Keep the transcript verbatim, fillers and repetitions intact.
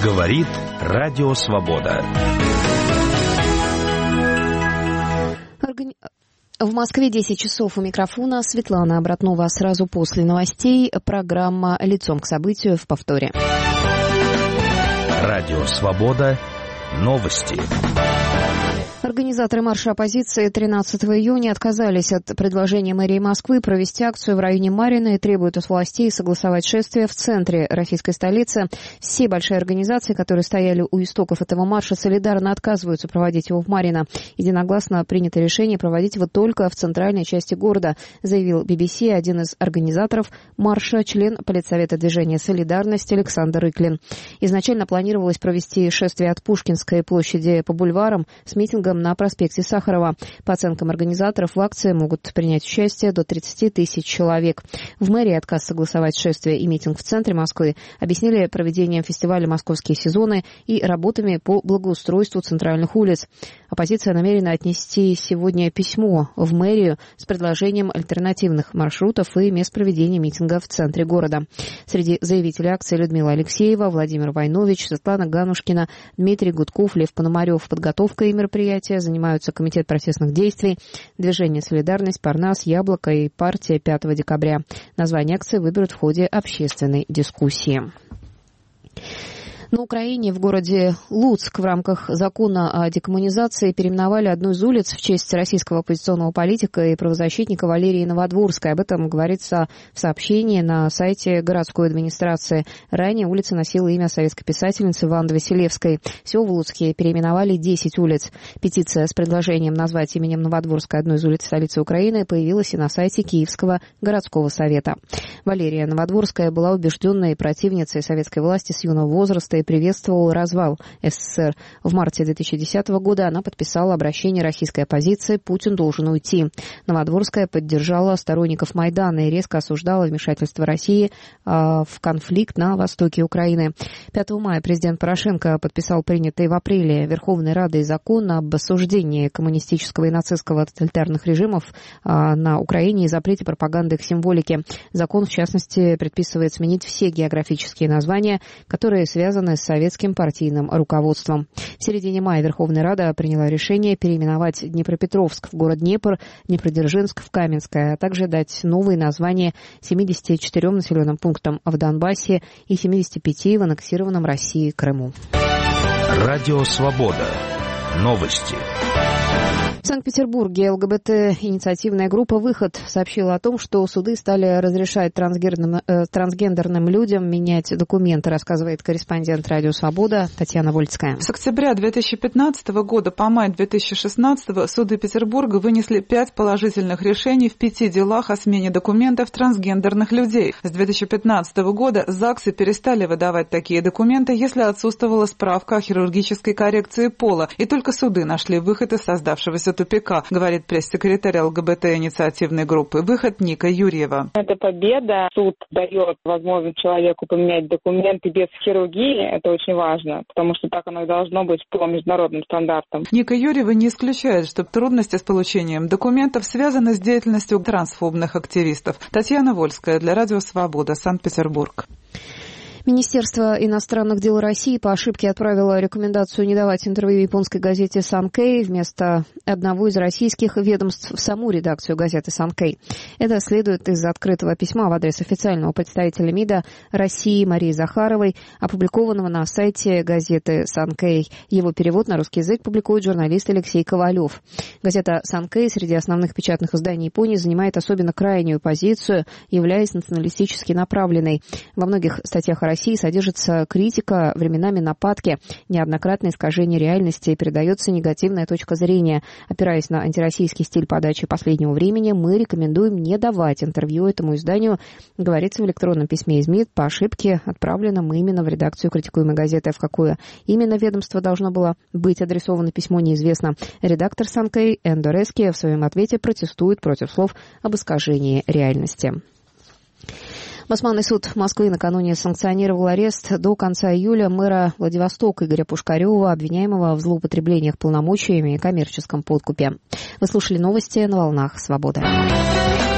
Говорит Радио Свобода. В Москве десять часов, у микрофона Светлана Обратнова. Сразу после новостей программа «Лицом к событию» в повторе. Радио Свобода. Новости. Организаторы марша оппозиции тринадцатого июня отказались от предложения мэрии Москвы провести акцию в районе Марьино и требуют от властей согласовать шествие в центре российской столицы. Все большие организации, которые стояли у истоков этого марша, солидарно отказываются проводить его в Марьино. Единогласно принято решение проводить его только в центральной части города, заявил би би си один из организаторов марша, член политсовета движения «Солидарность» Александр Иклин. Изначально планировалось провести шествие от Пушкинской площади по бульварам с митингом на проспекте Сахарова. По оценкам организаторов, в акции могут принять участие до тридцать тысяч человек. В мэрии отказ согласовать шествие и митинг в центре Москвы объяснили проведением фестиваля «Московские сезоны» и работами по благоустройству центральных улиц. Оппозиция намерена отнести сегодня письмо в мэрию с предложением альтернативных маршрутов и мест проведения митинга в центре города. Среди заявителей акции Людмила Алексеева, Владимир Войнович, Светлана Ганушкина, Дмитрий Гудков, Лев Пономарев. Подготовкой мероприятия занимаются Комитет протестных действий, Движение «Солидарность», Парнас, Яблоко и партия пятого декабря. Название акции выберут в ходе общественной дискуссии. На Украине в городе Луцк в рамках закона о декоммунизации переименовали одну из улиц в честь российского оппозиционного политика и правозащитника Валерии Новодворской. Об этом говорится в сообщении на сайте городской администрации. Ранее улица носила имя советской писательницы Ванды Василевской. Всего в Луцке переименовали десять улиц. Петиция с предложением назвать именем Новодворской одну из улиц столицы Украины появилась и на сайте Киевского городского совета. Валерия Новодворская была убежденной противницей советской власти с юного возраста и приветствовала развал эс эс эс эр. В марте две тысячи десятого года она подписала обращение российской оппозиции «Путин должен уйти». Новодворская поддержала сторонников Майдана и резко осуждала вмешательство России э, в конфликт на востоке Украины. пятого мая президент Порошенко подписал принятый в апреле Верховной Радой закон об осуждении коммунистического и нацистского тоталитарных режимов э, на Украине и запрете пропаганды их символики. Закон, в частности, предписывает сменить все географические названия, которые связаны с советским партийным руководством. В середине мая Верховная Рада приняла решение переименовать Днепропетровск в город Днепр, Днепродзержинск в Каменское, а также дать новые названия семидесяти четырем населенным пунктам в Донбассе и семидесяти пяти в аннексированном России Крыму. Радио Свобода. Новости. В Санкт-Петербурге ЛГБТ-инициативная группа «Выход» сообщила о том, что суды стали разрешать трансгендерным, э, трансгендерным людям менять документы, рассказывает корреспондент «Радио Свобода» Татьяна Вольцкая. С октября две тысячи пятнадцатого года по май две тысячи шестнадцатого суды Петербурга вынесли пять положительных решений в пяти делах о смене документов трансгендерных людей. С две тысячи пятнадцатого года ЗАГСы перестали выдавать такие документы, если отсутствовала справка о хирургической коррекции пола, и только суды нашли выход из создавшегося тупика, говорит пресс-секретарь ЛГБТ-инициативной группы «Выход» Ника Юрьева. Это победа. Суд дает возможность человеку поменять документы без хирургии. Это очень важно, потому что так оно и должно быть по международным стандартам. Ника Юрьева не исключает, что трудности с получением документов связаны с деятельностью трансфобных активистов. Татьяна Вольская для Радио Свобода, Санкт-Петербург. Министерство иностранных дел России по ошибке отправило рекомендацию не давать интервью японской газете «Санкей» вместо одного из российских ведомств в саму редакцию газеты «Санкей». Это следует из открытого письма в адрес официального представителя МИДа России Марии Захаровой, опубликованного на сайте газеты «Санкей». Его перевод на русский язык публикует журналист Алексей Ковалев. Газета «Санкей» среди основных печатных изданий Японии занимает особенно крайнюю позицию, являясь националистически направленной. Во многих статьях о России содержится критика, временами нападки, неоднократное искажение реальности и передается негативная точка зрения. Опираясь на антироссийский стиль подачи последнего времени, мы рекомендуем не давать интервью этому изданию, говорится в электронном письме из МИД, по ошибке отправленном именно в редакцию критикуемой газеты. В какое именно ведомство должно было быть адресовано письмо, неизвестно. Редактор «Санкей» Эндо Рески в своем ответе протестует против слов об искажении реальности. Басманный суд Москвы накануне санкционировал арест до конца июля мэра Владивостока Игоря Пушкарева, обвиняемого в злоупотреблениях полномочиями и коммерческом подкупе. Вы слушали новости на волнах «Свободы».